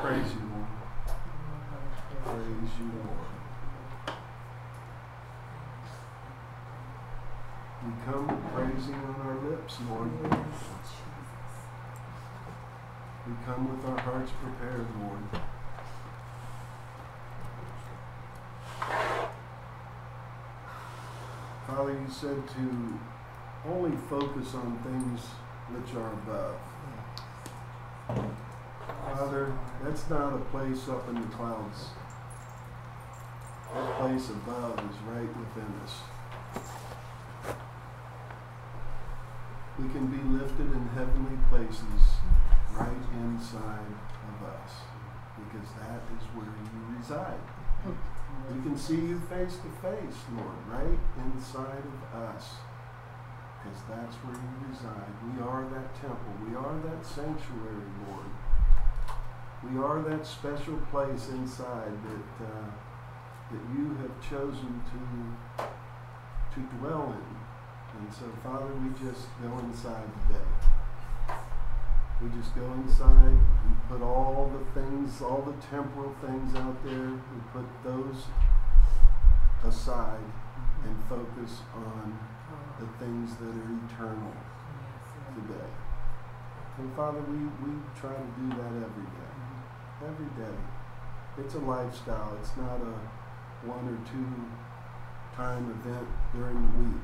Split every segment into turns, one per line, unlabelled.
praise you, Lord. Praise you, Lord. We come praising on our lips, Lord. We come with our hearts prepared, Lord. Father, you said to only focus on things which are above. Father, that's not a place up in the clouds. That place above is right within us. We can be lifted in heavenly places right inside of us, because that is where you reside. We can see you face to face, Lord, right inside of us, because that's where you reside. We are that temple. We are that sanctuary, Lord. We are that special place inside that you have chosen to dwell in. And so, Father, we just go inside today. We just go inside. We put all the things, all the temporal things out there. We put those aside and focus on the things that are eternal today. And Father, we try to do that every day. Every day. It's a lifestyle. It's not a 1 or 2 time event during the week.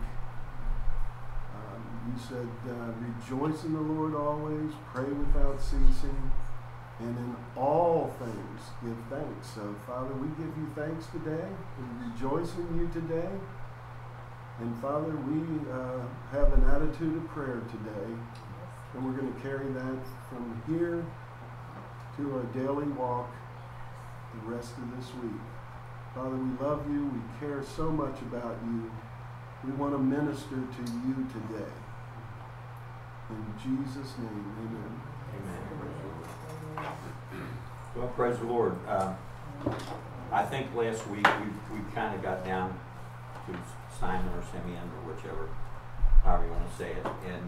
You said, rejoice in the Lord always, pray without ceasing, and in all things give thanks. So, Father, we give you thanks today. We rejoice in you today. And, Father, we have an attitude of prayer today, and we're going to carry that from here to our daily walk the rest of this week. Father, we love you. We care so much about you. We want to minister to you today. In Jesus' name, amen.
Amen. Well, praise the Lord. I think last week we kind of got down to Simon or Simeon or whichever, however you want to say it. And,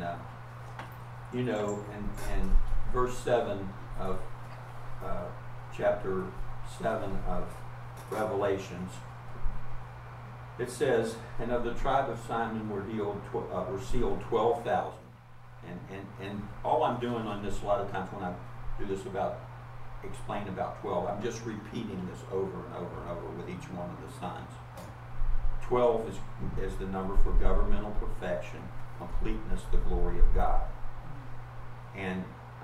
and verse 7 of chapter 7 of Revelations, it says, and of the tribe of Simon were sealed 12,000. And all I'm doing on this, a lot of times when I do this explain about 12, I'm just repeating this over and over and over with each one of the signs. 12 is the number for governmental perfection, completeness, the glory of God. And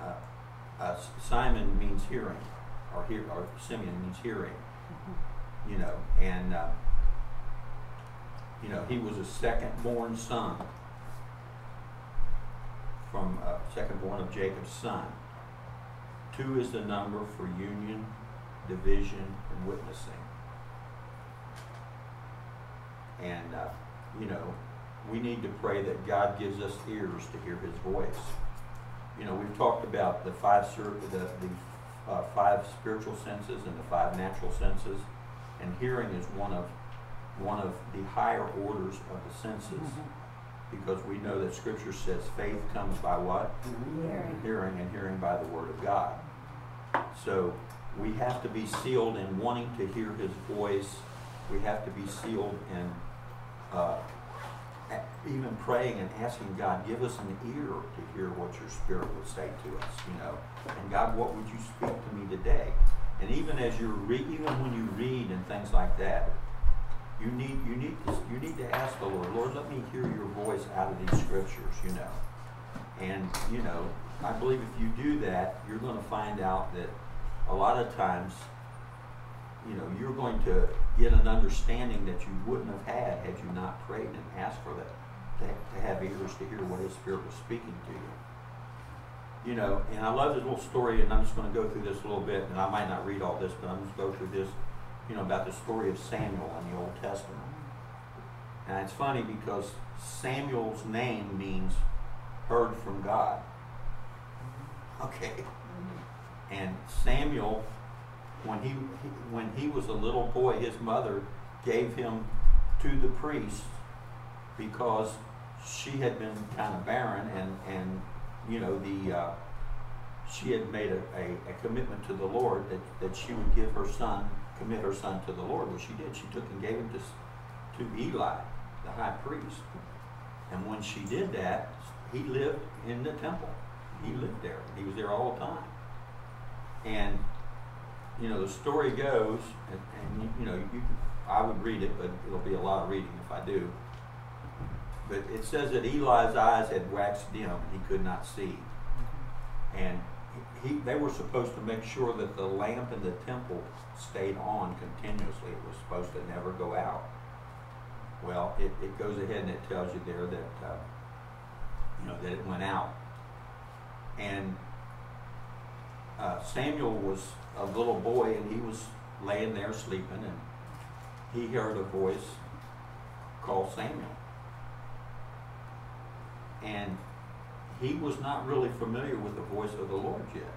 Simon means hearing, or Simeon means hearing, and he was a second-born son from second-born of Jacob's son. 2 is the number for union, division, and witnessing. And, we need to pray that God gives us ears to hear his voice. We've talked about the 5 spiritual senses and the 5 natural senses, and hearing is one of the higher orders of the senses. Because we know that Scripture says faith comes by what? Hearing, and hearing by the Word of God. So we have to be sealed in wanting to hear his voice. We have to be sealed in even praying and asking God, give us an ear to hear what your Spirit would say to us, And God, what would you speak to me today? And even as even when you read and things like that, you need to ask the Lord, let me hear your voice out of these scriptures, And, I believe if you do that, you're going to find out that a lot of times, you're going to get an understanding that you wouldn't have had you not prayed and asked for that, to have ears to hear what his Spirit was speaking to you. And I love this little story, and I'm just going to go through this a little bit, and I might not read all this, but I'm just going to go through this, about the story of Samuel in the Old Testament. And it's funny because Samuel's name means heard from God. Okay. And Samuel, when he was a little boy, his mother gave him to the priest because she had been kind of barren, and she had made a commitment to the Lord that she would commit her son to the Lord. Well, she did. She took and gave him to Eli, the high priest. And when she did that, he lived in the temple. He lived there. He was there all the time. And, the story goes, and I would read it, but it'll be a lot of reading if I do. But it says that Eli's eyes had waxed dim, and he could not see. And they were supposed to make sure that the lamp in the temple stayed on continuously. It was supposed to never go out. Well, it goes ahead and it tells you there that that it went out. And Samuel was a little boy, and he was laying there sleeping, and he heard a voice call Samuel. And he was not really familiar with the voice of the Lord yet.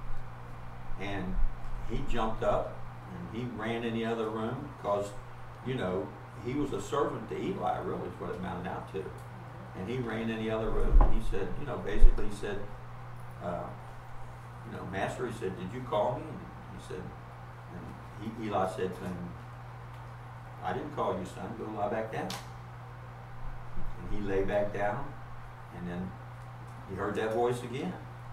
And he jumped up and he ran in the other room because, he was a servant to Eli, really, is what it amounted out to. And he ran in the other room and he said, basically he said, Master, he said, did you call me? And he said, and Eli said to him, I didn't call you, son, go lie back down. And he lay back down, and then he heard that voice again.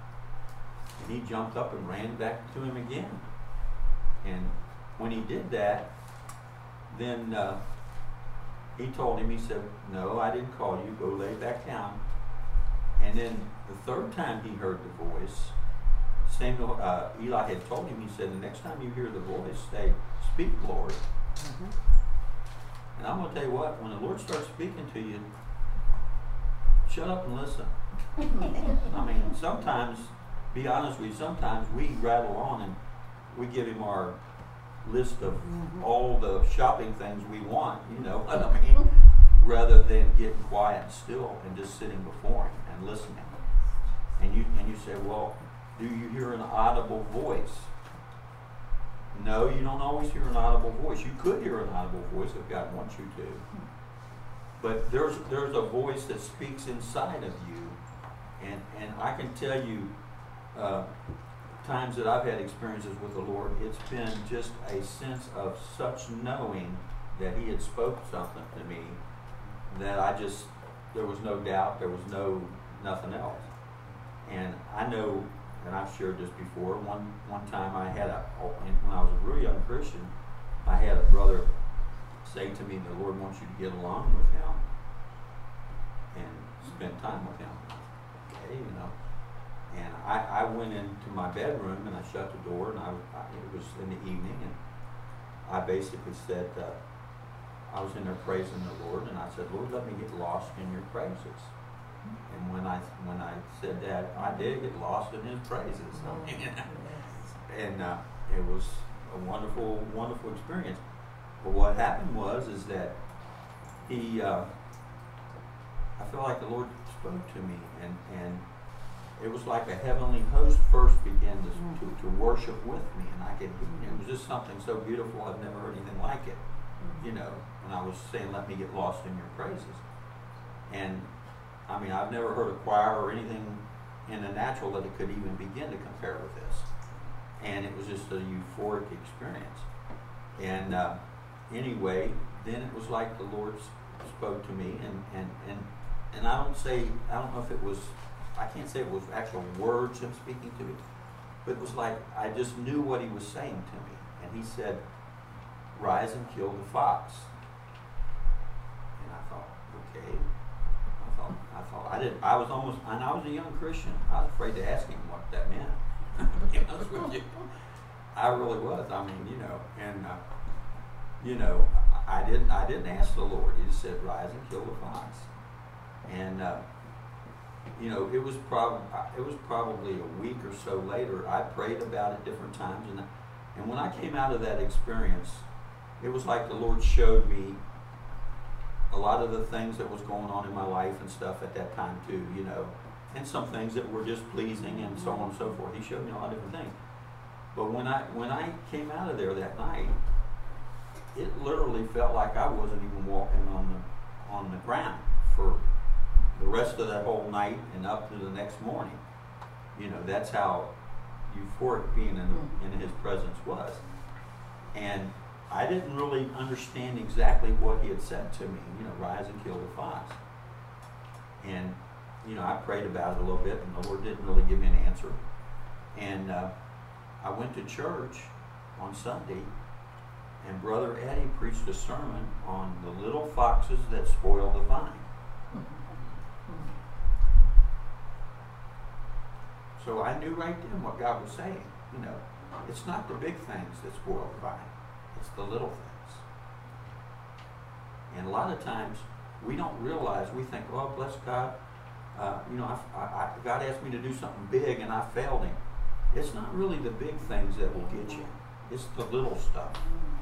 And he jumped up and ran back to him again. And when he did that, then he told him, he said, no, I didn't call you, go lay back down. And then the third time he heard the voice, Eli had told him, he said, the next time you hear the voice, say, speak, Lord. Mm-hmm. And I'm going to tell you what, when the Lord starts speaking to you, shut up and listen. I mean, sometimes, be honest with you, sometimes we rattle on and we give him our list of all the shopping things we want, what I mean, rather than getting quiet and still and just sitting before him and listening. And you say, well, do you hear an audible voice? No, you don't always hear an audible voice. You could hear an audible voice if God wants you to. But there's a voice that speaks inside of you. And I can tell you, times that I've had experiences with the Lord, it's been just a sense of such knowing that he had spoke something to me that there was no doubt, there was nothing else. And I know, and I've shared this before, one time when I was a real young Christian, I had a brother say to me, the Lord wants you to get along with him and spend time with him. Okay, And I went into my bedroom and I shut the door, and it was in the evening, and I basically said, I was in there praising the Lord, and I said, Lord, let me get lost in your praises. And when I said that, I did get lost in his praises. And it was a wonderful, wonderful experience. But what happened is that I felt like the Lord spoke to me, and it was like a heavenly host first began to worship with me, and it was just something so beautiful. I've never heard anything like it. When I was saying, let me get lost in your praises. And I mean, I've never heard a choir or anything in the natural that it could even begin to compare with this. And it was just a euphoric experience. And anyway, then it was like the Lord spoke to me, and I don't know if it was, I can't say it was actual words him speaking to me, but it was like I just knew what he was saying to me. And he said, rise and kill the fox. And I thought, okay. I was a young Christian. I was afraid to ask him what that meant. To be honest with you. I really was. I mean, I didn't ask the Lord. He just said, rise and kill the fox. And it was probably a week or so later. I prayed about it different times, and when I came out of that experience, it was like the Lord showed me a lot of the things that was going on in my life and stuff at that time too, and some things that were just pleasing and so on and so forth. He showed me a lot of different things. But when I came out of there that night, it literally felt like I wasn't even walking on the ground for the rest of that whole night and up to the next morning. That's how euphoric being in his presence was. And I didn't really understand exactly what he had said to me, rise and kill the fox. And, I prayed about it a little bit, and the Lord didn't really give me an answer. And I went to church on Sunday, and Brother Eddie preached a sermon on the little foxes that spoil the vine. So I knew right then what God was saying. It's not the big things that spoil the vine. It's the little things. And a lot of times we don't realize, we think, oh, bless God, God asked me to do something big and I failed him. It's not really the big things that will get you. It's the little stuff.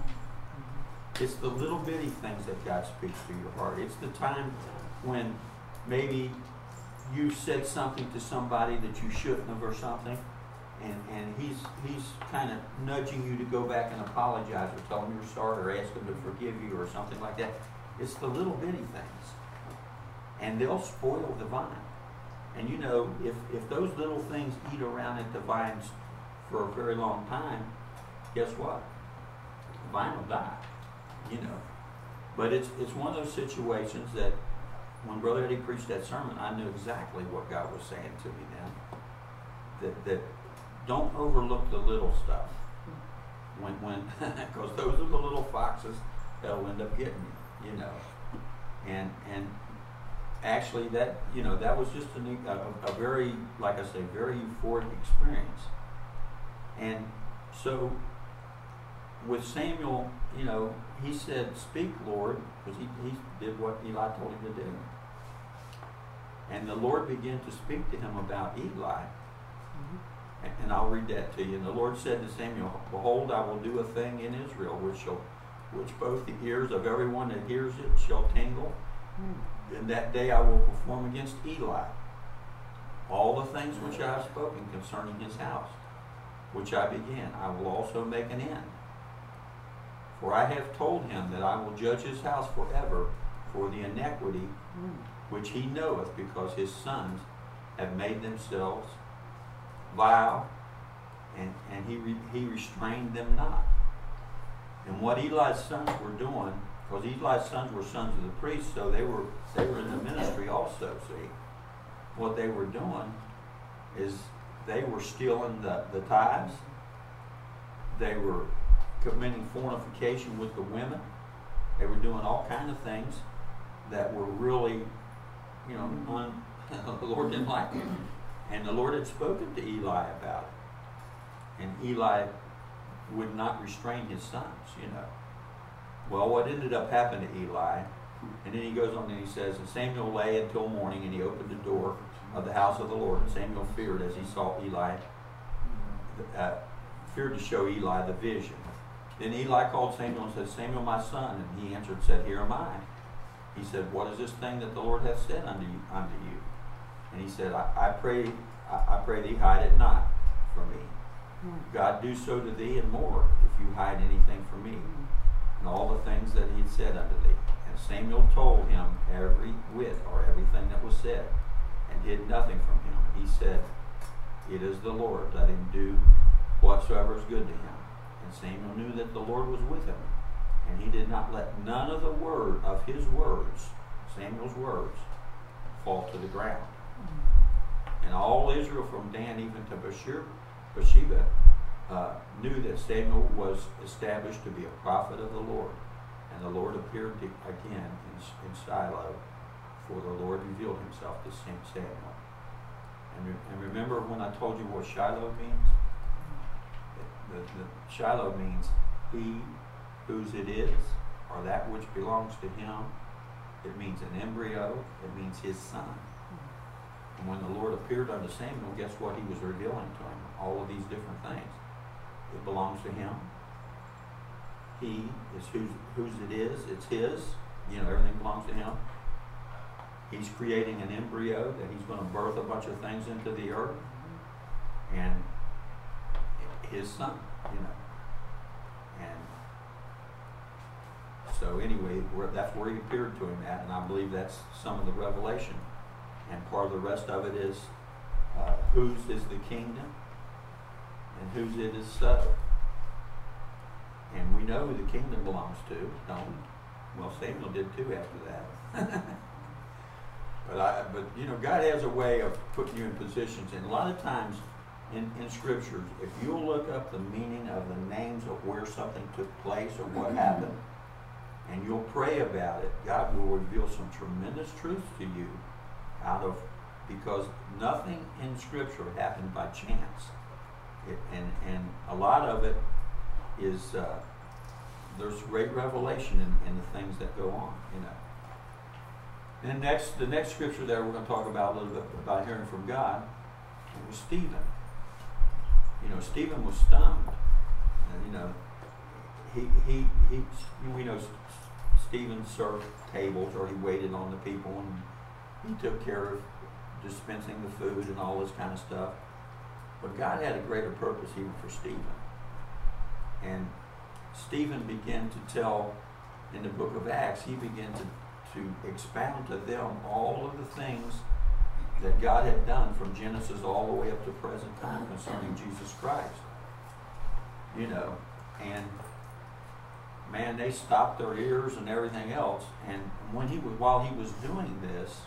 It's the little bitty things that God speaks to your heart. It's the time when maybe you said something to somebody that you shouldn't have or something, and he's kind of nudging you to go back and apologize or tell him you're sorry or ask him to forgive you or something like that. It's the little bitty things. And they'll spoil the vine. And if those little things eat around at the vines for a very long time, guess what? The vine will die. But it's one of those situations that when Brother Eddie preached that sermon, I knew exactly what God was saying to me then. That don't overlook the little stuff. Because those are the little foxes that'll end up getting you. And actually that was just a very, like I say, very euphoric experience. And so with Samuel, he said, "Speak, Lord," because he did what Eli told him to do. And the Lord began to speak to him about Eli. And I'll read that to you. And the Lord said to Samuel, "Behold, I will do a thing in Israel which both the ears of everyone that hears it shall tingle. In that day I will perform against Eli all the things which I have spoken concerning his house, which I began. I will also make an end. For I have told him that I will judge his house forever for the iniquity which he knoweth, because his sons have made themselves vile, and he restrained them not." And what Eli's sons were doing, because Eli's sons were sons of the priest, so they were in the ministry also, see. What they were doing is they were stealing the tithes. They were committing fornication with the women. They were doing all kinds of things that were really, the Lord didn't like it. And the Lord had spoken to Eli about it. And Eli would not restrain his sons, Well, what ended up happening to Eli, and then he goes on and he says, "And Samuel lay until morning, and he opened the door of the house of the Lord. And Samuel feared as he saw Eli, feared to show Eli the vision. Then Eli called Samuel and said, 'Samuel, my son.' And he answered and said, 'Here am I.' He said, 'What is this thing that the Lord hath said unto you?' And he said, I pray thee, hide it not from me. God do so to thee and more, if you hide anything from me, and all the things that he had said unto thee.' And Samuel told him every whit, or everything that was said, and hid nothing from him. He said, 'It is the Lord, let him do whatsoever is good to him.' And Samuel knew that the Lord was with him, and he did not let none of the word of his words, Samuel's words, fall to the ground. And all Israel from Dan even to Bathsheba knew that Samuel was established to be a prophet of the Lord. And the Lord appeared again in Shiloh, for the Lord revealed himself to Samuel. And remember when I told you what Shiloh means? The Shiloh means he whose it is, or that which belongs to him. It means an embryo. It means his son. And when the Lord appeared unto Samuel, guess what he was revealing to him? All of these different things. It belongs to him. He is whose it is. It's his. Everything belongs to him. He's creating an embryo that he's going to birth a bunch of things into the earth. And his son, And so anyway, that's where he appeared to him at, and I believe that's some of the revelation. And part of the rest of it is whose is the kingdom? and whose it is so. And we know who the kingdom belongs to, don't we? Well, Samuel did too after that. But you know, God has a way of putting you in positions, and a lot of times in scriptures, if you'll look up the meaning of the names of where something took place or what happened, and you'll pray about it, God will reveal some tremendous truths to you because nothing in scripture happened by chance. And a lot of it is there's great revelation in the things that go on, you know. And the next scripture there we're going to talk about a little bit about hearing from God. It was Stephen. You know, Stephen was stunned. And, you know, we know Stephen served tables, or he waited on the people, and he took care of dispensing the food and all this kind of stuff. But God had a greater purpose even for Stephen. And Stephen began to tell, in the book of Acts, he began to expound to them all of the things that God had done from Genesis all the way up to present time concerning Jesus Christ. You know, and man, they stopped their ears and everything else. And while he was doing this,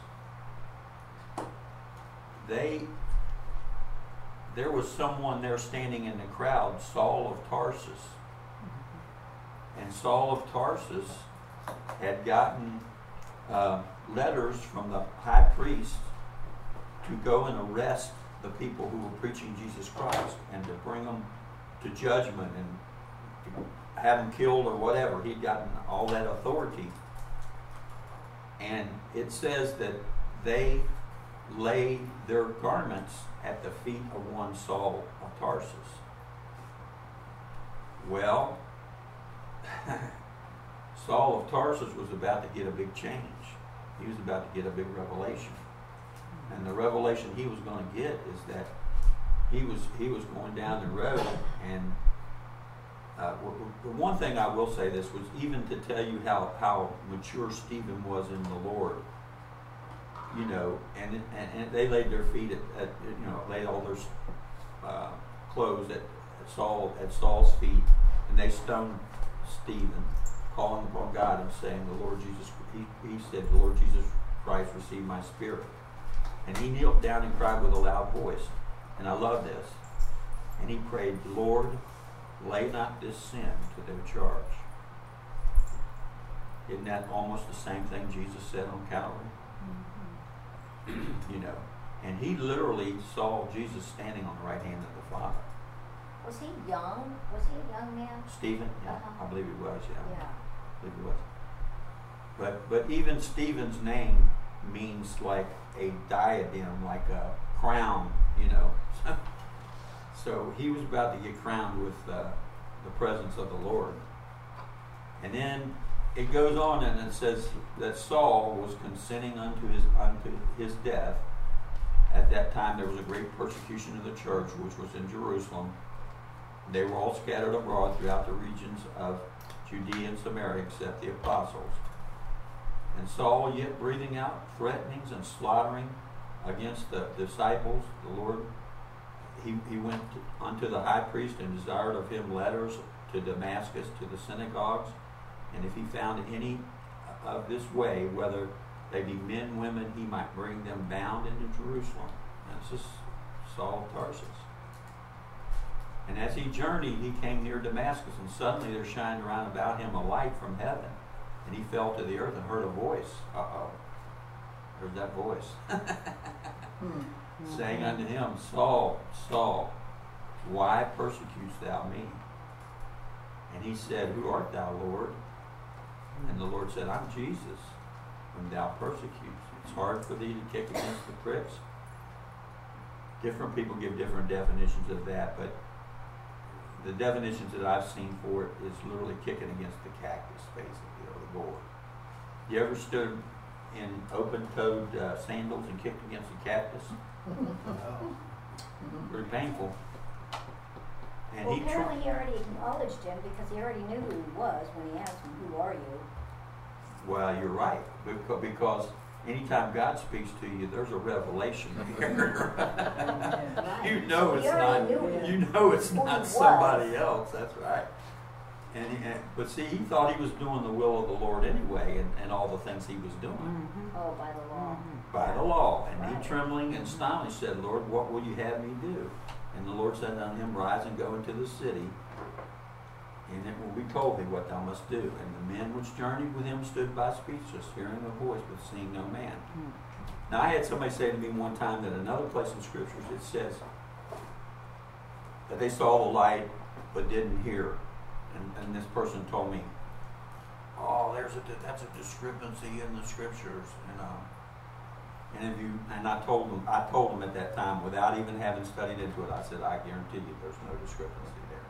there was someone there standing in the crowd, Saul of Tarsus. And Saul of Tarsus had gotten letters from the high priest to go and arrest the people who were preaching Jesus Christ and to bring them to judgment and to have them killed or whatever. He'd gotten all that authority. And it says that they laid their garments at the feet of one Saul of Tarsus. Well, Saul of Tarsus was about to get a big change. He was about to get a big revelation. And the revelation he was going to get is that he was going down the road, and the one thing I will say this was, even to tell you how mature Stephen was in the Lord, you know, and they laid their feet at you know, laid all their clothes at Saul's feet, and they stoned Stephen, calling upon God and saying, "The Lord Jesus," he said, "The Lord Jesus Christ, receive my spirit." And he knelt down and cried with a loud voice. And I love this. And he prayed, "Lord, lay not this sin to their charge." Isn't that almost the same thing Jesus said on Calvary? Mm-hmm. You know, and he literally saw Jesus standing on the right hand of the Father.
Was he young? Was he a young man?
Stephen? Yeah,
Uh-huh.
I believe he was, yeah.
Yeah.
I believe he was. But even Stephen's name means like a diadem, like a crown, you know. So he was about to get crowned with the presence of the Lord. And then it goes on and it says that Saul was consenting unto his death. At that time there was a great persecution of the church, which was in Jerusalem. They were all scattered abroad throughout the regions of Judea and Samaria, except the apostles. And Saul, yet breathing out threatenings and slaughtering against the disciples, the Lord, he went unto the high priest and desired of him letters to Damascus, to the synagogues, and if he found any of this way, whether they be men, women, he might bring them bound into Jerusalem. That's just Saul of Tarsus. And as he journeyed, he came near Damascus, and suddenly there shined around about him a light from heaven. And he fell to the earth and heard a voice. Uh-oh. There's that voice. Saying unto him, "Saul, Saul, why persecutest thou me?" And he said, "Who art thou, Lord?" And the Lord said, "I'm Jesus, whom thou persecutest." It's hard for thee to kick against the pricks. Different people give different definitions of that, but the definitions that I've seen for it is literally kicking against the cactus, basically, or the gourd. You ever stood in open-toed sandals and kicked against a cactus? Pretty painful. And
well, apparently he already acknowledged him because he already knew who he was when he asked him, "Who are you?"
Well, you're right, because anytime God speaks to you, there's a revelation here.
Right.
You know it's
He already
not.
knew
You know it's
who he
not
was.
somebody else. That's right. But see, he thought he was doing the will of the Lord anyway, and all the things he was doing
Oh, by the law.
by the law. And
Right.
he, trembling and astonished, said, Lord, what will you have me do? And the Lord said unto him, Rise and go into the city, and it will be told thee what thou must do. And the men which journeyed with him stood by speechless, hearing a voice, but seeing no man. Now, I had somebody say to me one time that another place in Scriptures it says that they saw the light but didn't hear. And this person told me, oh, that's a discrepancy in the Scriptures, you know. And I told them at that time, without even having studied into it, I said, I guarantee you there's no discrepancy there.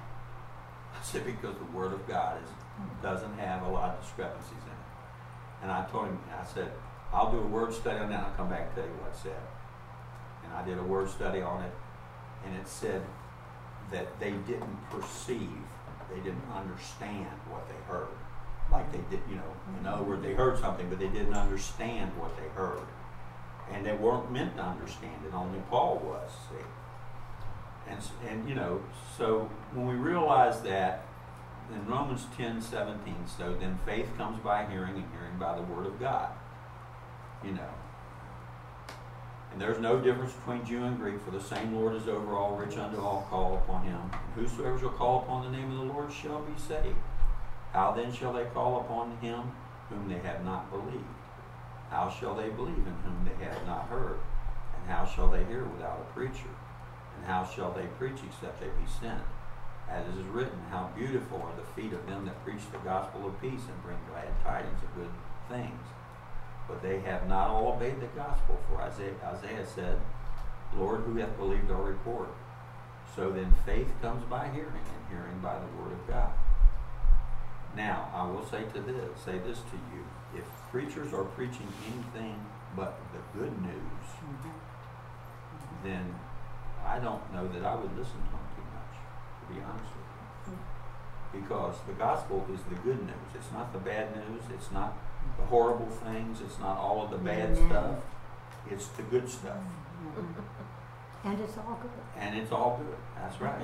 I said, because the Word of God doesn't have a lot of discrepancies in it. And I told him, I said, I'll do a word study on that and I'll come back and tell you what it said. And I did a word study on it, and it said that they didn't perceive, they didn't understand what they heard. Like they did, you know, in other words, they heard something, but they didn't understand what they heard. And they weren't meant to understand it, only Paul was, see. And you know, so when we realize that, in Romans 10:17, so then faith comes by hearing, and hearing by the Word of God. You know. And there's no difference between Jew and Greek, for the same Lord is over all, rich unto all, call upon him. And whosoever shall call upon the name of the Lord shall be saved. How then shall they call upon him whom they have not believed? How shall they believe in whom they have not heard? And how shall they hear without a preacher? And how shall they preach except they be sent? As it is written, how beautiful are the feet of them that preach the gospel of peace and bring glad tidings of good things. But they have not all obeyed the gospel, for Isaiah said, Lord, who hath believed our report? So then faith comes by hearing, and hearing by the word of God. Now, I will say this to you. If preachers are preaching anything but the good news, then I don't know that I would listen to them too much, to be honest with you. Because the gospel is the good news. It's not the bad news. It's not the horrible things. It's not all of the bad stuff. It's the good stuff.
And it's all good.
And it's all good. That's right.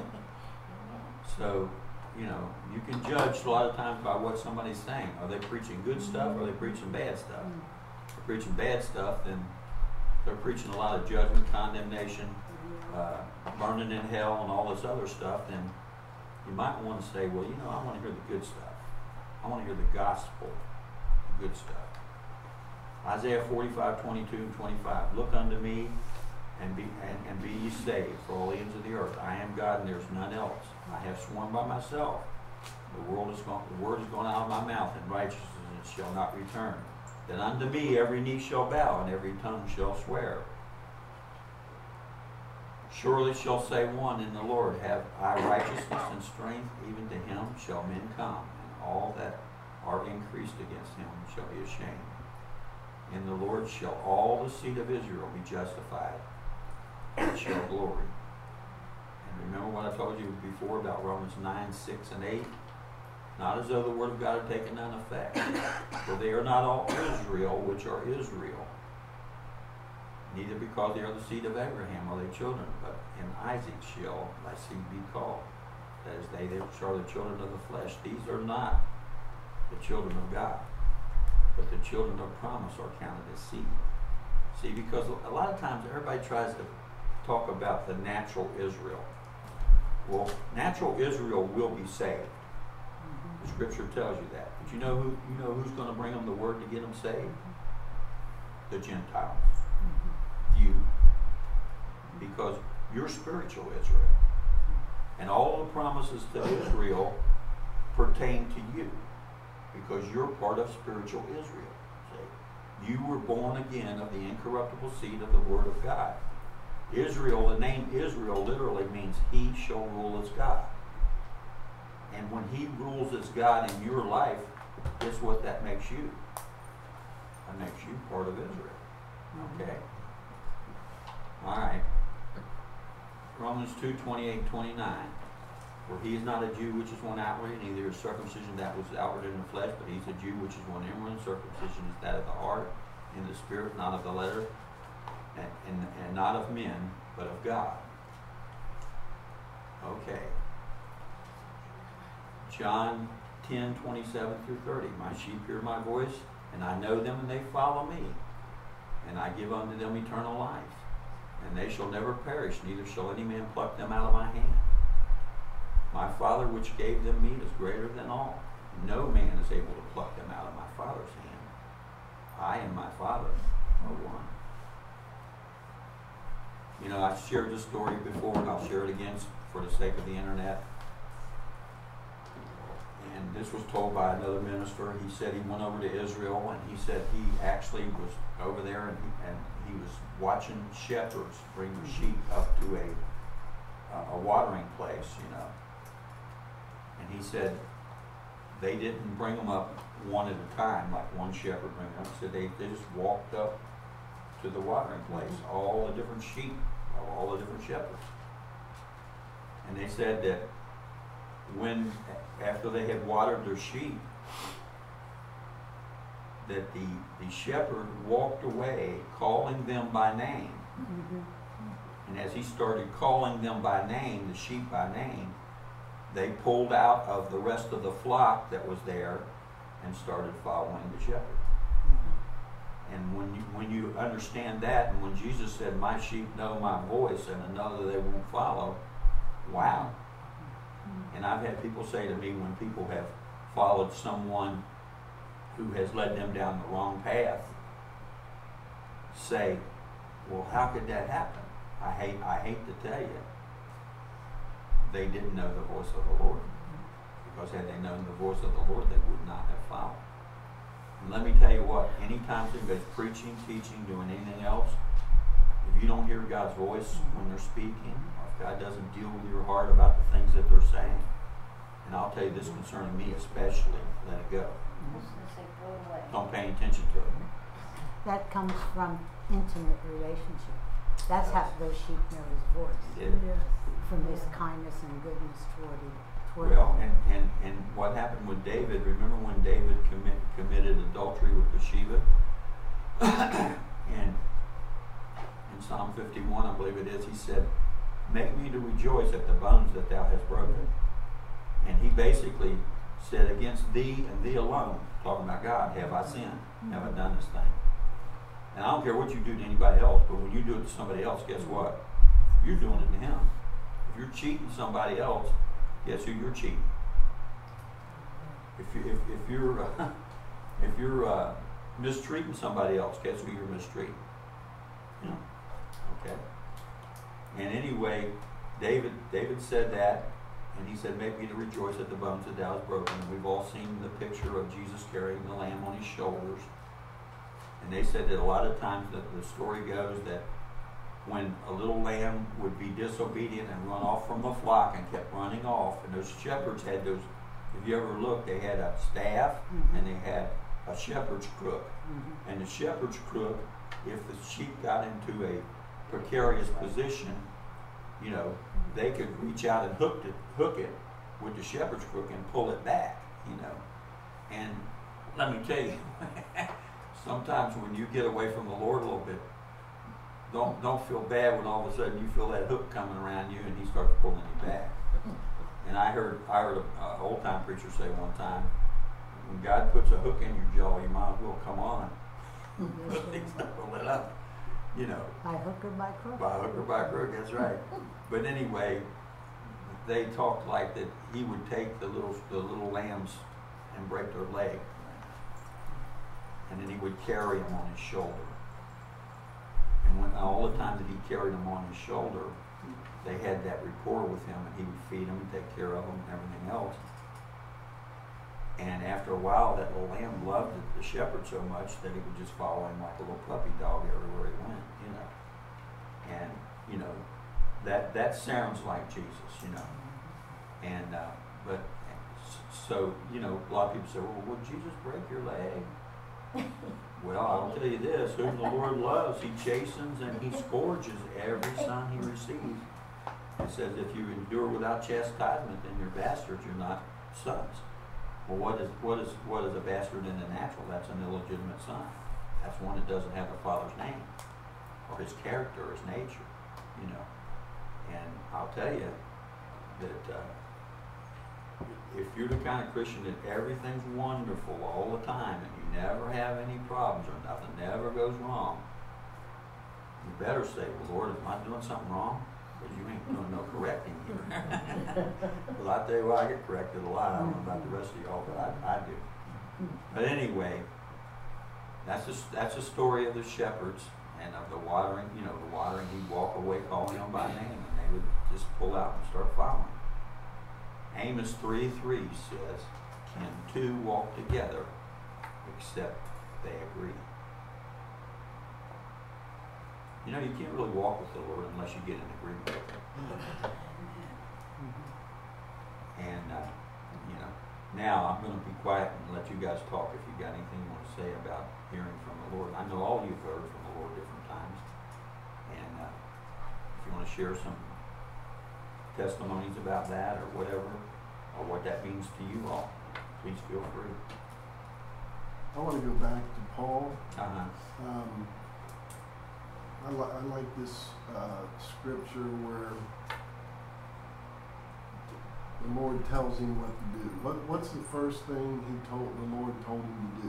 So, you know, you can judge a lot of times by what somebody's saying. Are they preaching good stuff or are they preaching bad stuff? If they're preaching bad stuff, then they're preaching a lot of judgment, condemnation, burning in hell and all this other stuff. Then you might want to say, well, you know, I want to hear the good stuff. I want to hear the gospel, the good stuff. Isaiah 45:22 and 25. Look unto me and be ye saved, for all the ends of the earth. I am God and there is none else. I have sworn by myself. The word is gone out of my mouth, and righteousness shall not return. Then unto me every knee shall bow, and every tongue shall swear. Surely shall say one in the Lord, have I righteousness and strength, even to him shall men come, and all that are increased against him shall be ashamed. In the Lord shall all the seed of Israel be justified, and shall glory. And remember what I told you before about Romans 9:6 and 8? Not as though the word of God had taken none effect. For they are not all Israel which are Israel. Neither because they are the seed of Abraham are they children, but in Isaac shall thy seed be called. That is, they which are the children of the flesh. These are not the children of God, but the children of promise are counted as seed. See, because a lot of times everybody tries to talk about the natural Israel. Well, natural Israel will be saved. The Scripture tells you that. But you know who's going to bring them the word to get them saved? The Gentiles. You. Because you're spiritual Israel. And all the promises to Israel pertain to you. Because you're part of spiritual Israel. See? You were born again of the incorruptible seed of the Word of God. Israel, the name Israel literally means he shall rule as God. And when he rules as God in your life, guess what that makes you? That makes you part of Israel. Okay? Alright. Romans 2:28-29. For he is not a Jew which is one outwardly, neither is circumcision that was outward in the flesh, but he's a Jew which is one inward, and circumcision is that of the heart, in the spirit, not of the letter, and not of men, but of God. Okay. John 10:27-30. My sheep hear my voice, and I know them, and they follow me. And I give unto them eternal life, and they shall never perish, neither shall any man pluck them out of my hand. My Father which gave them me is greater than all. No man is able to pluck them out of my Father's hand. I and my Father are one. You know, I shared this story before, and I'll share it again for the sake of the internet. And this was told by another minister. He said he went over to Israel, and he said he actually was over there, and he was watching shepherds bring the sheep up to a watering place, you know. And he said they didn't bring them up one at a time, like one shepherd bring them up. He said they just walked up to the watering place, all the different sheep, all the different shepherds. And they said that after they had watered their sheep, that the shepherd walked away calling them by name. And as he started calling them by name, the sheep by name, they pulled out of the rest of the flock that was there and started following the shepherd. And when you understand that, and when Jesus said, my sheep know my voice and another they won't follow, wow. And I've had people say to me, when people have followed someone who has led them down the wrong path, say, well, how could that happen? I hate to tell you, they didn't know the voice of the Lord. Because had they known the voice of the Lord, they would not have followed. And let me tell you what, anytime somebody's preaching, teaching, doing anything else, if you don't hear God's voice when they're speaking, or if God doesn't deal with your heart about the things that they're saying, and I'll tell you this concerning me especially, let it go. Don't pay attention to it.
That comes from intimate relationship. That's how those sheep know his voice.
Yeah.
From his kindness and goodness toward
Well,
them.
and what happened with David, remember when David committed adultery with Bathsheba? And in Psalm 51, I believe it is, he said, make me to rejoice at the bones that thou hast broken. And he basically said, against thee and thee alone, talking about God, have I sinned, have I done this thing. And I don't care what you do to anybody else, but when you do it to somebody else, guess what? You're doing it to him. If you're cheating somebody else, guess who you're cheating? If you're mistreating somebody else, guess who you're mistreating? You know? Okay. And anyway, David said that, and he said, make me to rejoice at the bones that thou hast broken. And we've all seen the picture of Jesus carrying the lamb on his shoulders. And they said that a lot of times that the story goes that when a little lamb would be disobedient and run off from the flock and kept running off, and those shepherds had those, if you ever look, they had a staff and they had a shepherd's crook. And the shepherd's crook, if the sheep got into a precarious position, you know, they could reach out and hook it with the shepherd's crook and pull it back, you know. And let me tell you, sometimes when you get away from the Lord a little bit, don't feel bad when all of a sudden you feel that hook coming around you and he starts pulling you back. And I heard an old time preacher say one time, when God puts a hook in your jaw, you might as well come on. He's not going to let up. You know.
By hook or by crook.
By hook or by crook, that's right. But anyway, they talked like that he would take the little lambs and break their leg. And then he would carry them on his shoulder. And when all the time that he carried them on his shoulder, they had that rapport with him, and he would feed them and take care of them and everything else. And after a while, that little lamb loved the shepherd so much that he would just follow him like a little puppy dog everywhere he went, you know. And, you know, that sounds like Jesus, you know. And, but, so, you know, a lot of people say, well, would Jesus break your leg? Well, I'll tell you this, whom the Lord loves, he chastens and he scourges every son he receives. It says, if you endure without chastisement, then you're bastards, you're not sons. Well, what is a bastard in the natural? That's an illegitimate son. That's one that doesn't have the Father's name, or His character, His nature, you know. And I'll tell you that if you're the kind of Christian that everything's wonderful all the time and you never have any problems or nothing never goes wrong, you better say, well, Lord, am I doing something wrong? Because you ain't doing no correcting here. Well, I tell you what, I get corrected a lot. I don't know about the rest of y'all, but I do. But anyway, that's a story of the shepherds and of the watering. You know, the watering. He'd walk away calling them by name, and they would just pull out and start following. Amos 3:3 says, "Can two walk together except they agree?" You know, you can't really walk with the Lord unless you get in agreement with Him. And, you know, now I'm going to be quiet and let you guys talk if you've got anything you want to say about hearing from the Lord. I know all of you have heard from the Lord different times. And if you want to share some testimonies about that or whatever, or what that means to you all, please feel free.
I want to go back to Paul. I like this scripture where the Lord tells him what to do. What's the first thing the Lord told him to do?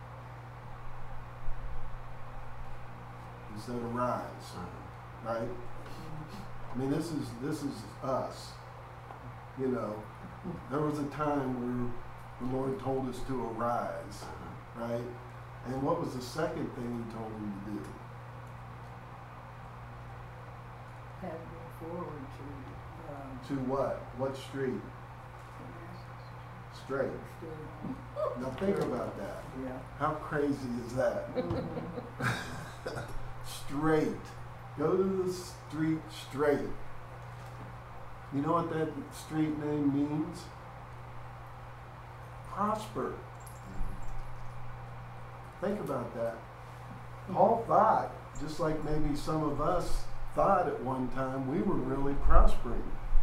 He said, "Arise." Right? I mean, this is us. You know, there was a time where the Lord told us to arise, right? And what was the second thing He told him to do?
Have go forward to
To what? What street? Straight. Now think about that.
Yeah.
How crazy is that? Straight. Go to the street straight. You know what that street name means? Prosper. Think about that. Paul thought, just like maybe some of us thought at one time, we were really prospering.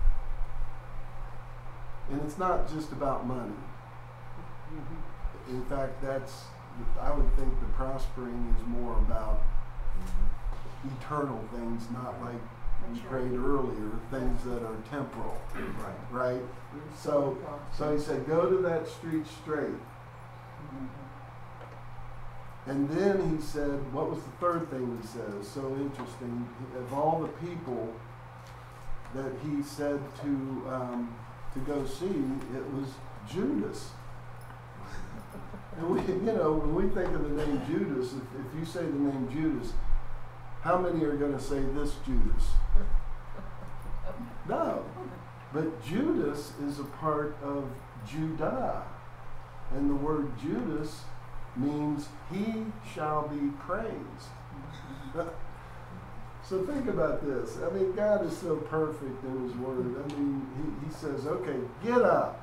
And it's not just about money. In fact, I would think the prospering is more about eternal things, not like we prayed earlier, things that are temporal. Right? So he said, go to that street straight. And then he said, what was the third thing he says? So interesting. Of all the people that he said to go see, it was Judas. And when we think of the name Judas, if you say the name Judas, how many are going to say this Judas? No. But Judas is a part of Judah. And the word Judas means he shall be praised. So think about this. I mean, God is so perfect in His Word. I mean, He says, okay, get up,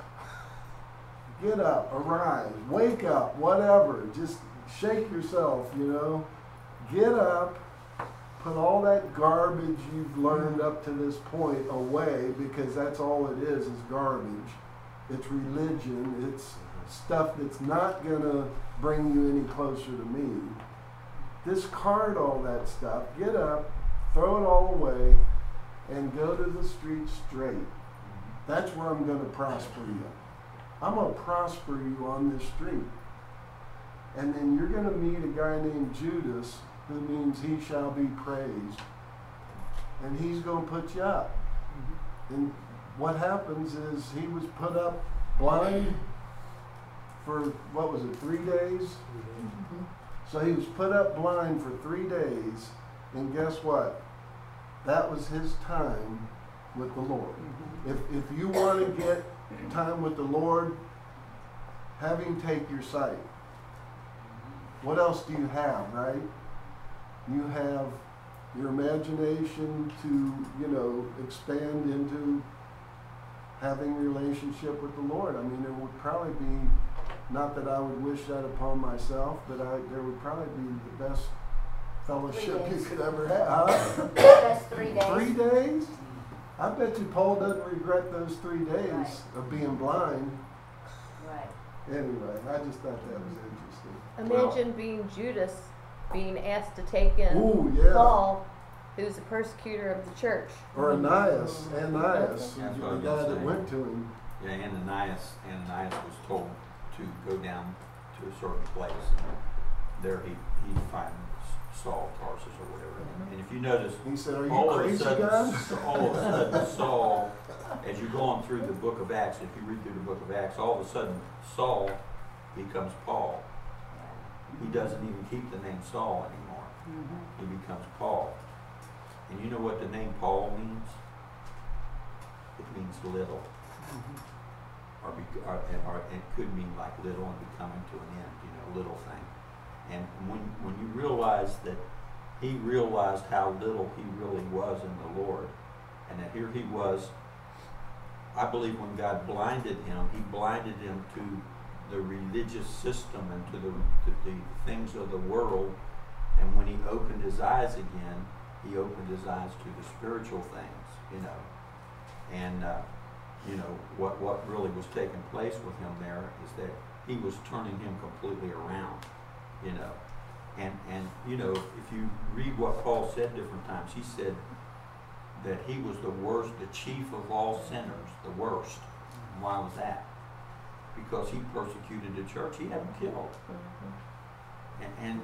arise, wake up, whatever. Just shake yourself, Get up, put all that garbage you've learned up to this point away, because that's all it is garbage. It's religion. It's stuff that's not going to bring you any closer to me. Discard all that stuff. Get up, throw it all away, and go to the street straight. That's where I'm going to prosper you. I'm going to prosper you on this street. And then you're going to meet a guy named Judas, who means he shall be praised. And he's going to put you up. And what happens is he was put up blind for, 3 days? So he was put up blind for 3 days, and guess what? That was his time with the Lord. If you want to get time with the Lord, have Him take your sight. What else do you have, right? You have your imagination to, expand into having a relationship with the Lord. I mean, it would probably be, not that I would wish that upon myself, but there would probably be the best fellowship you could ever have. Huh?
That's 3 days.
3 days? I bet you Paul doesn't regret those 3 days of being blind.
Right.
Anyway, I just thought that was interesting.
Imagine being Judas being asked to take in
Ooh, yeah.
Paul, who's a persecutor of the church.
Or Ananias,
That's
the
what I
guy
was
that
saying.
went to him.
Yeah, Ananias was told to go down to a certain place, and there he finds Saul of Tarsus or whatever. And if you notice,
He said, "Are you
all of a
crazy,
sudden,
God?"
all of a sudden, Saul, as you're going through the book of Acts, if you read through the book of Acts, all of a sudden Saul becomes Paul. He doesn't even keep the name Saul anymore. He becomes Paul. And you know what the name Paul means? It means little. Or it could mean like little and be coming to an end, little thing. And when you realize that he realized how little he really was in the Lord, and that here he was, I believe when God blinded him, he blinded him to the religious system and to the things of the world. And when he opened his eyes again, he opened his eyes to the spiritual things, And what really was taking place with him there is that he was turning him completely around, And if you read what Paul said different times, he said that he was the worst, the chief of all sinners, the worst. And why was that? Because he persecuted the church. He had them killed. And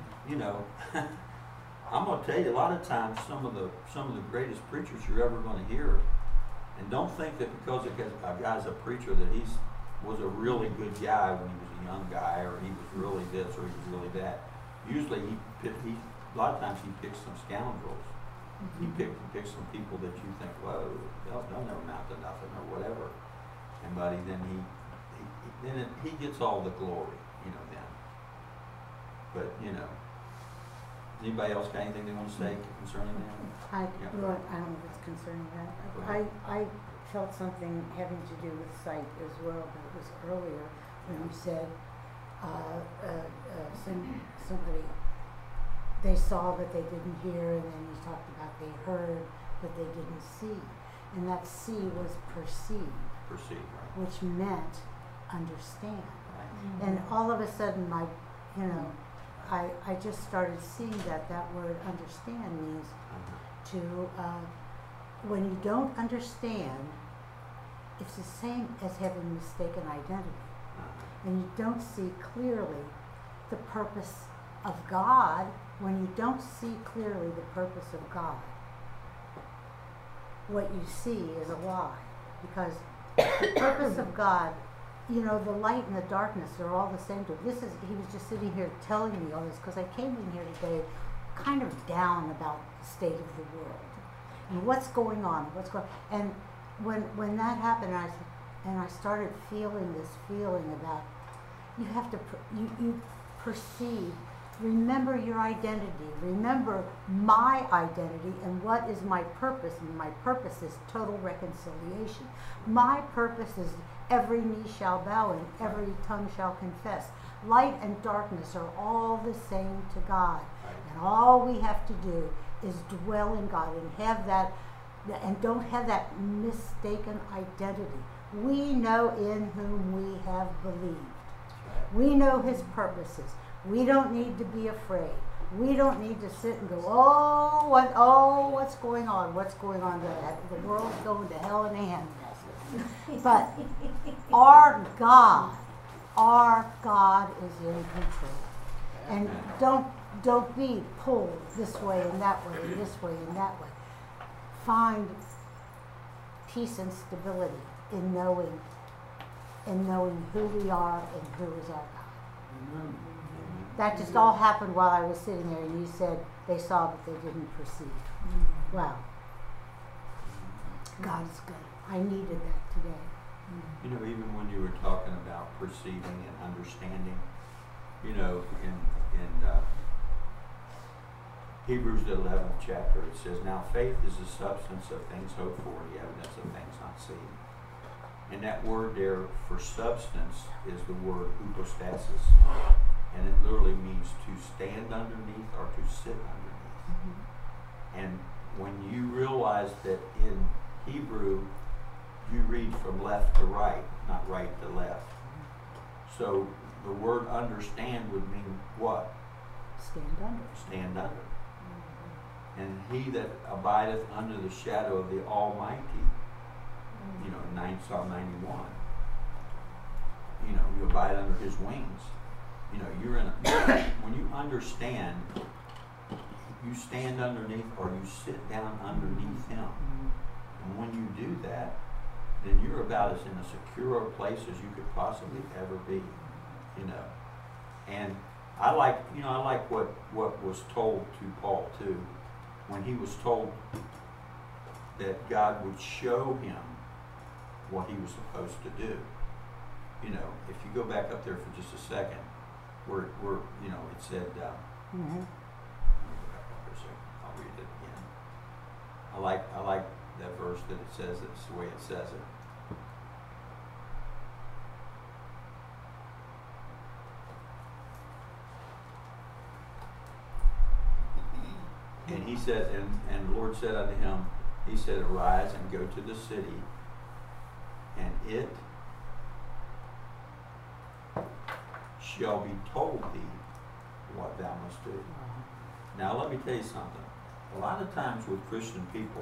I'm going to tell you, a lot of times some of the greatest preachers you're ever going to hear, and don't think that because a guy's a preacher that he was a really good guy when he was a young guy, or he was really this, or he was really that. Usually a lot of times he picks some scoundrels. He picks some people that you think, whoa, they'll never amount to nothing or whatever. And buddy, then he gets all the glory, then. But anybody else got anything they want to say concerning that?
I don't know if it's concerning that. I felt something having to do with sight as well, but it was earlier when you said somebody, they saw but they didn't hear, and then you talked about they heard but they didn't see. And that see was perceive.
Perceive, right.
Which meant understand.
Right.
And all of a sudden I just started seeing that word understand means to, when you don't understand, it's the same as having mistaken identity. And you don't see clearly the purpose of God. When you don't see clearly the purpose of God, what you see is a lie. Because the purpose of God, the light and the darkness are all the same to him. He was just sitting here telling me all this because I came in here today kind of down about the state of the world and what's going on, and when that happened, I started feeling this feeling about you have to you perceive, remember your identity, remember my identity and what is my purpose. And my purpose is total reconciliation. My purpose is every knee shall bow and every tongue shall confess. Light and darkness are all the same to God. And all we have to do is dwell in God and have that, and don't have that mistaken identity. We know in whom we have believed. We know his purposes. We don't need to be afraid. We don't need to sit and go, what's going on? What's going on? The world's going to hell in a handbasket. But our God is in control. And don't be pulled this way and that way and this way and that way. Find peace and stability in knowing who we are and who is our God.
Amen.
That just all happened while I was sitting there, and you said they saw but they didn't perceive. Wow. God is good. I needed that today.
Even when you were talking about perceiving and understanding, in Hebrews the 11th chapter, it says, "Now faith is the substance of things hoped for, the evidence of things not seen." And that word there for substance is the word hypostasis. And it literally means to stand underneath or to sit underneath. And when you realize that in Hebrew, you read from left to right, not right to left. So the word understand would mean what?
Stand under.
stand under. And he that abideth under the shadow of the Almighty, you know, Psalm 91, you know, you abide under his wings. You know, when you understand, you stand underneath or you sit down underneath him. And when you do that, then you're about as in a secure place as you could possibly ever be, you know. And I like what was told to Paul too, when he was told that God would show him what he was supposed to do. You know, if you go back up there for just a second, where you know, it said, let me go back up for a second, I'll read it again. I like that verse that it says it's the way it says it. And he said, and the Lord said unto him, he said, arise and go to the city, and it shall be told thee what thou must do. Now let me tell you something. A lot of times with Christian people,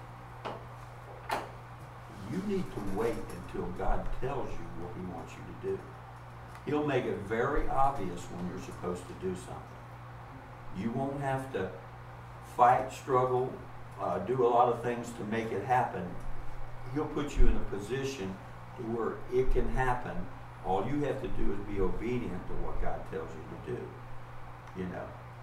you need to wait until God tells you what he wants you to do. He'll make it very obvious when you're supposed to do something. You won't have to fight, struggle, do a lot of things to make it happen. He'll put you in a position to where it can happen. All you have to do is be obedient to what God tells you to do. You know,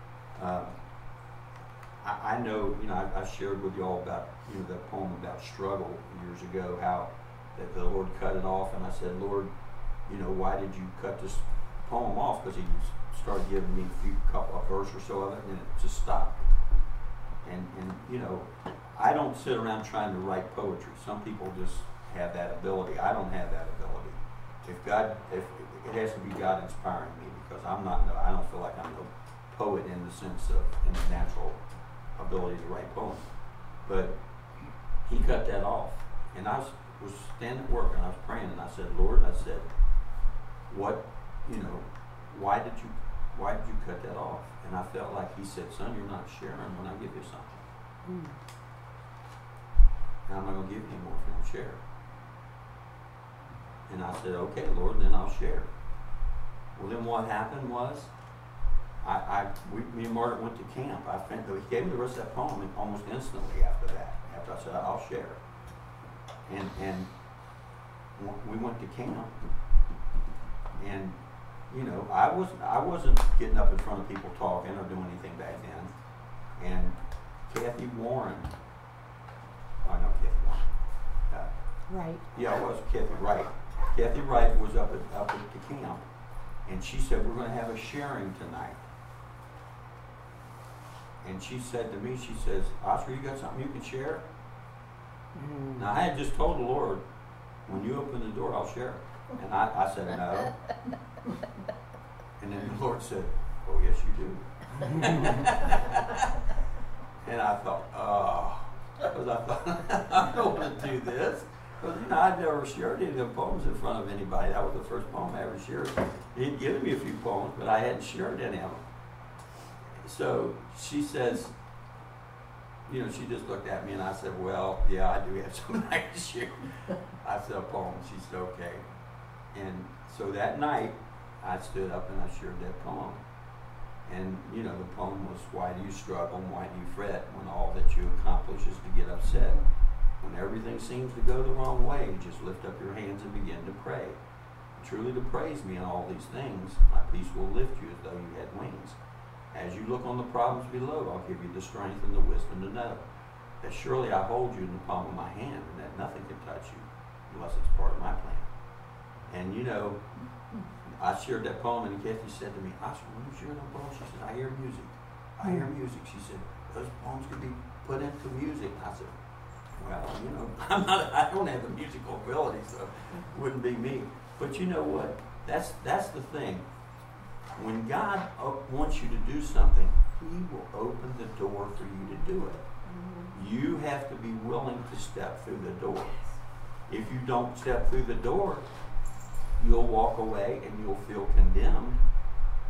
I know. You know, I shared with you all about, you know, that poem about struggle years ago. How that the Lord cut it off, and I said, Lord, you know, why did you cut this poem off? Because he started giving me a verse or so of it, and it just stopped. And you know, I don't sit around trying to write poetry. Some people just have that ability. I don't have that ability. If it has to be God inspiring me, because I don't feel like I'm a poet in the sense of in the natural ability to write poems. But he cut that off, and I was standing at work and I was praying, and I said, Lord, I said, what, you know, why did you cut that off? And I felt like he said, son, you're not sharing when I give you something. And I'm not going to give you any more if you don't share. And I said, okay, Lord, then I'll share. Well, then what happened was, me and Margaret went to camp. He gave me the rest of that poem almost instantly after that. After I said, I'll share. And we went to camp. And you know, I wasn't getting up in front of people talking or doing anything back then. And Kathy Warren, I know Kathy Warren.
Right.
Yeah, it was Kathy Wright. Kathy Wright was up at the camp, and she said, we're going to have a sharing tonight. And she said to me, she says, Oscar, you got something you can share? Now, I had just told the Lord, when you open the door, I'll share. And I said, no. And then the Lord said, oh, yes, you do. And I thought, because I thought, I don't want to do this. Because, you know, I'd never shared any of the poems in front of anybody. That was the first poem I ever shared. He'd given me a few poems, but I hadn't shared any of them. So she says, you know, she just looked at me and I said, well, yeah, I do have something I can share. I said, a poem. She said, okay. And so that night, I stood up and I shared that poem. And, you know, the poem was, why do you struggle and why do you fret when all that you accomplish is to get upset? When everything seems to go the wrong way, just lift up your hands and begin to pray. Truly to praise me in all these things, my peace will lift you as though you had wings. As you look on the problems below, I'll give you the strength and the wisdom to know that surely I hold you in the palm of my hand and that nothing can touch you unless it's part of my plan. And, you know, I shared that poem, and Kathy said to me, Oscar, when you share that poem, she said, I hear music. I hear music. She said, those poems could be put into music. I said, well, you know, I don't have the musical ability, so it wouldn't be me. But you know what? That's the thing. When God wants you to do something, he will open the door for you to do it. You have to be willing to step through the door. If you don't step through the door, you'll walk away and you'll feel condemned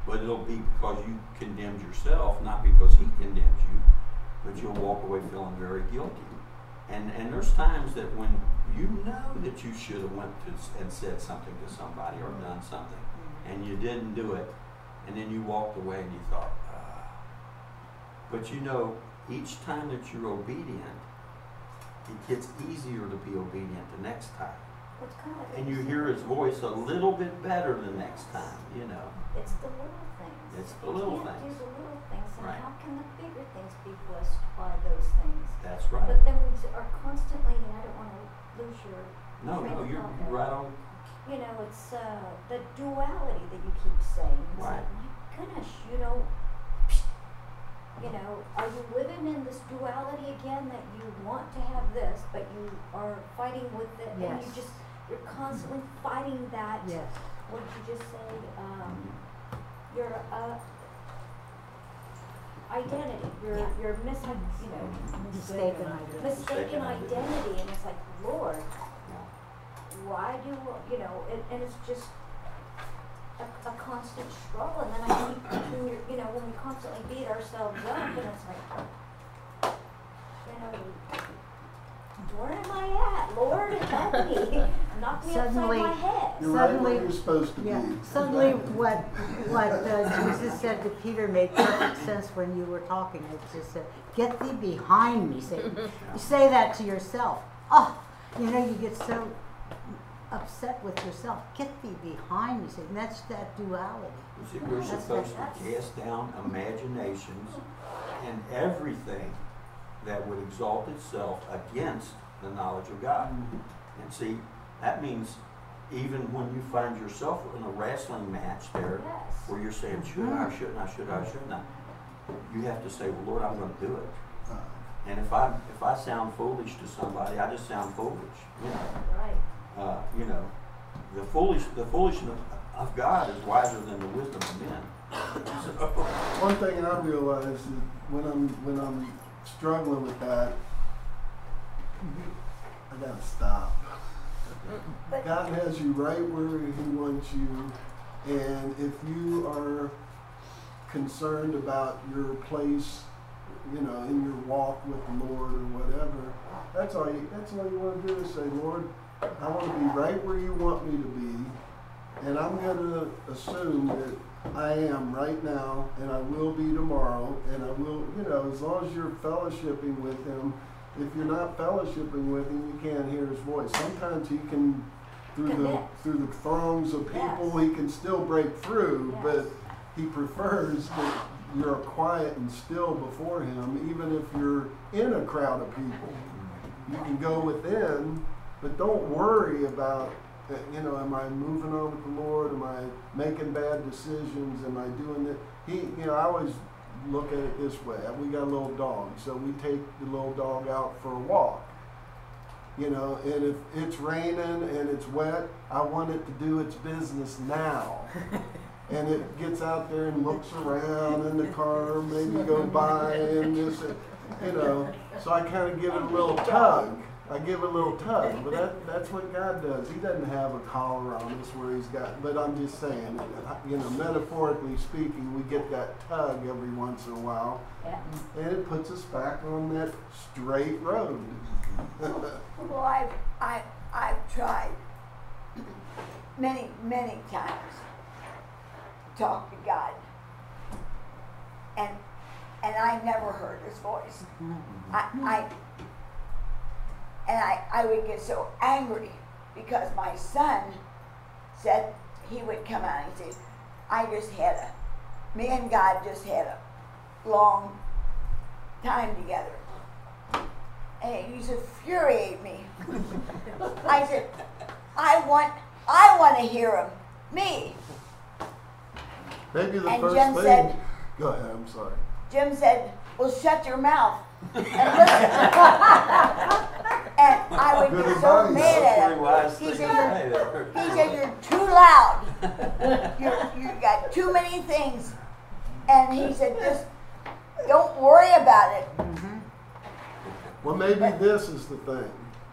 but it'll be because you condemned yourself, not because he condemns you, but you'll walk away feeling very guilty. And there's times that when you know that you should have went to and said something to somebody or done something, and you didn't do it, and then you walked away and you thought, But you know, each time that you're obedient, it gets easier to be obedient the next time.
Well, it's kind of like
And you hear his voice a little bit better the next time, you know.
It's the little things.
It's the little
You can't
things.
do the little things, and
Right.
how can the bigger things be blessed by those things?
That's right.
But then we are constantly, and I don't want to lose your
No,
train
no,
of
you're
thought there.
right on.
You know, it's the duality that you keep saying. It's
Right.
like, my goodness, you know, are you living in this duality again that you want to have this, but you are fighting with it, and
Yes.
you're constantly fighting that.
Yes.
What did you just say? Your identity, your mistaken
Mistaken identity.
mistaken identity, and it's like, Lord, why do and it's just a constant struggle, and then I keep when we constantly beat ourselves up, and it's like, where am I at? Lord, help me. Knock me
Suddenly-
upside my head.
You're right where
Suddenly-
you're supposed to
Yeah,
be.
suddenly what Jesus said to Peter made perfect sense when you were talking. It just said, "Get thee behind me, Satan." You say that to yourself. Oh, you get so upset with yourself. Get thee behind me, Satan. That's that duality.
You see, we're supposed to cast down imaginations and everything that would exalt itself against the knowledge of God. And see, that means even when you find yourself in a wrestling match there,
Yes.
where you're saying, should I, shouldn't I, should I, shouldn't I? You have to say, well, Lord, I'm going to do it. And if I sound foolish to somebody, I just sound foolish.
Right.
The foolishness of God is wiser than the wisdom of men. So,
One thing I realize is when I'm struggling with that, I gotta stop. God has you right where He wants you, and if you are concerned about your place, in your walk with the Lord or whatever, that's all you want to do is say, Lord, I want to be right where you want me to be, and I'm going to assume that I am right now, and I will be tomorrow, and I will, as long as you're fellowshipping with Him. If you're not fellowshipping with Him, you can't hear His voice. Sometimes He can, through the throngs of people,
Yes.
He can still break through,
Yes.
but He prefers that you're quiet and still before Him, even if you're in a crowd of people. You can go within, but don't worry about, am I moving on with the Lord? Am I making bad decisions? Am I doing it? I always look at it this way. We got a little dog, so we take the little dog out for a walk. And if it's raining and it's wet, I want it to do its business now. And it gets out there and looks around in the car, maybe go by and just, so I kind of give it a little tug. I give it a little tug, but that's what God does. He doesn't have a collar on us where He's got, but I'm just saying, metaphorically speaking, we get that tug every once in a while,
Yeah.
and it puts us back on that straight road.
Well, I've tried many times to talk to God, and I never heard His voice. I would get so angry because my son said he would come out and say, me and God just had a long time together. And it used to infuriate me. I said, I want to hear Him, me.
Maybe the
And
first
Jim
thing.
said-
Go ahead. I'm sorry.
Jim said, well, shut your mouth and listen. And I would
Good
get so
advice.
mad at
Very
him.
wise
He
thing to
said,
say
He
there.
said, you're too loud. You got too many things. And he said, just don't worry about it.
Well, maybe this is the thing.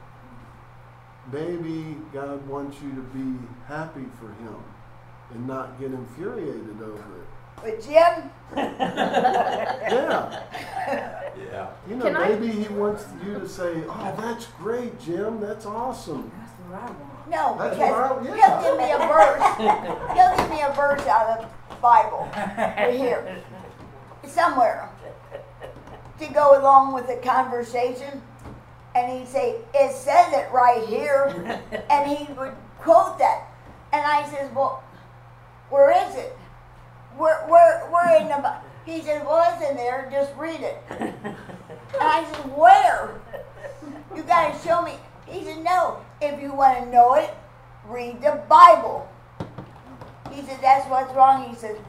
Maybe God wants you to be happy for Him and not get infuriated over it.
With Jim,
Yeah.
Yeah.
You know,
Can I-
maybe he wants you to say, "Oh, that's great, Jim. That's awesome."
That's what I want.
no,
That's
because
what I-
he'll give me a verse. He'll give me a verse out of the Bible right here, somewhere, to go along with the conversation. And he'd say, "It says it right here," and he would quote that. And I says, "Well, where is it? Where in the Bible?" He said, "Well, it's in there. Just read it." And I said, "Where? You gotta show me." He said, "No. If you want to know it, read the Bible." He said, "That's what's wrong." He said,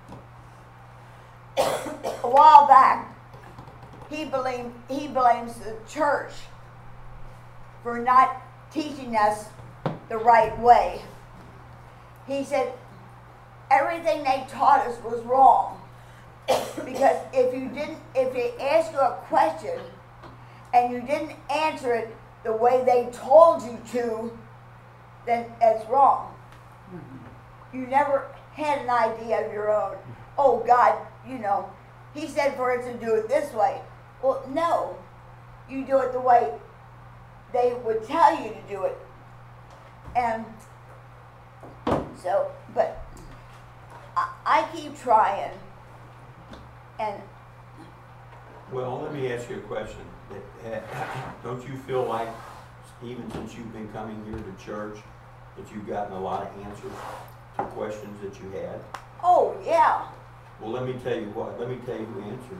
a while back, he blames the church for not teaching us the right way. He said everything they taught us was wrong. Because if they asked you a question and you didn't answer it the way they told you to, then that's wrong. You never had an idea of your own. Oh, God, He said for us to do it this way. Well, no, you do it the way they would tell you to do it. And so, but I keep trying. And
Well, let me ask you a question. Don't you feel like, even since you've been coming here to church, that you've gotten a lot of answers to questions that you had?
oh yeah,
Well, let me tell you what. Let me tell you who answered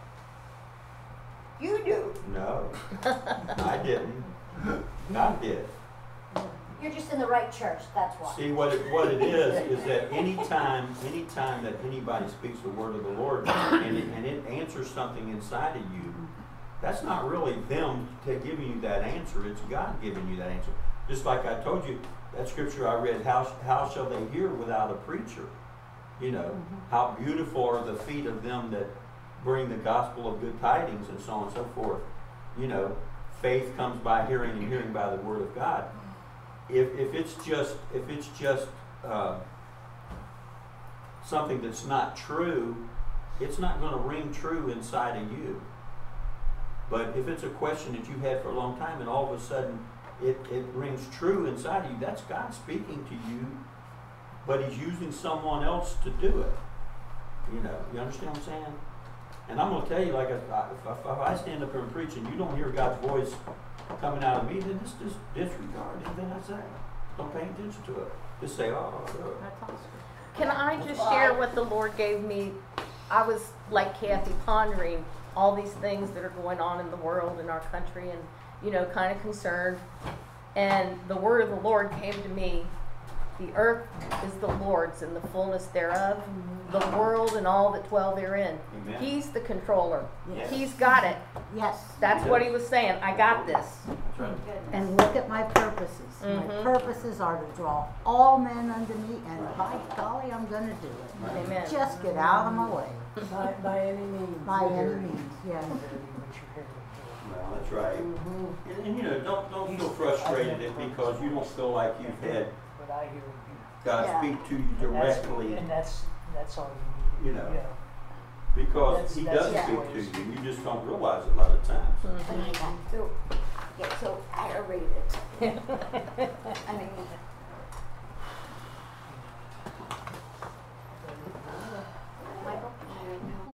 you.
you do.
No, I didn't. God did.
You're just in the right church, that's why.
See, what it is that anytime that anybody speaks the word of the Lord and it answers something inside of you, that's not really them giving you that answer. It's God giving you that answer. Just like I told you, that scripture I read, how shall they hear without a preacher? How beautiful are the feet of them that bring the gospel of good tidings, and so on and so forth. Faith comes by hearing, and hearing by the word of God. If it's just something that's not true, it's not going to ring true inside of you. But if it's a question that you've had for a long time and all of a sudden it rings true inside of you, that's God speaking to you, but He's using someone else to do it. You understand what I'm saying? And I'm going to tell you, like, if I stand up here and preach and you don't hear God's voice coming out of me, then just disregard anything I say. Don't pay attention to it. Just say, "Oh,
That's awesome.
Can I just share what the Lord gave me? I was like Kathy, pondering all these things that are going on in the world, in our country, and kind of concerned. And the word of the Lord came to me. The earth is the Lord's and the fullness thereof, the world and all that dwell therein.
Amen.
He's the controller.
Yes.
He's got it.
Yes.
That's what He was saying. I got this.
That's right.
And look at my purposes. My
Mhm.
purposes are to draw all men unto me, and by golly, I'm going to do it.
Amen.
Just get out of my way.
By any means.
By
you're
any
hearing
means, yes.
what you're hearing.
Well, that's right.
Mm-hmm.
And don't feel frustrated because you don't feel like you've had
But I hear you.
God
Yeah.
speak to you
And that's-
directly,
And that's all you need.
You know.
Yeah.
because He
That's-
does
yeah.
speak to you. You just don't realize it a lot of times.
But I got so aggravated. I mean,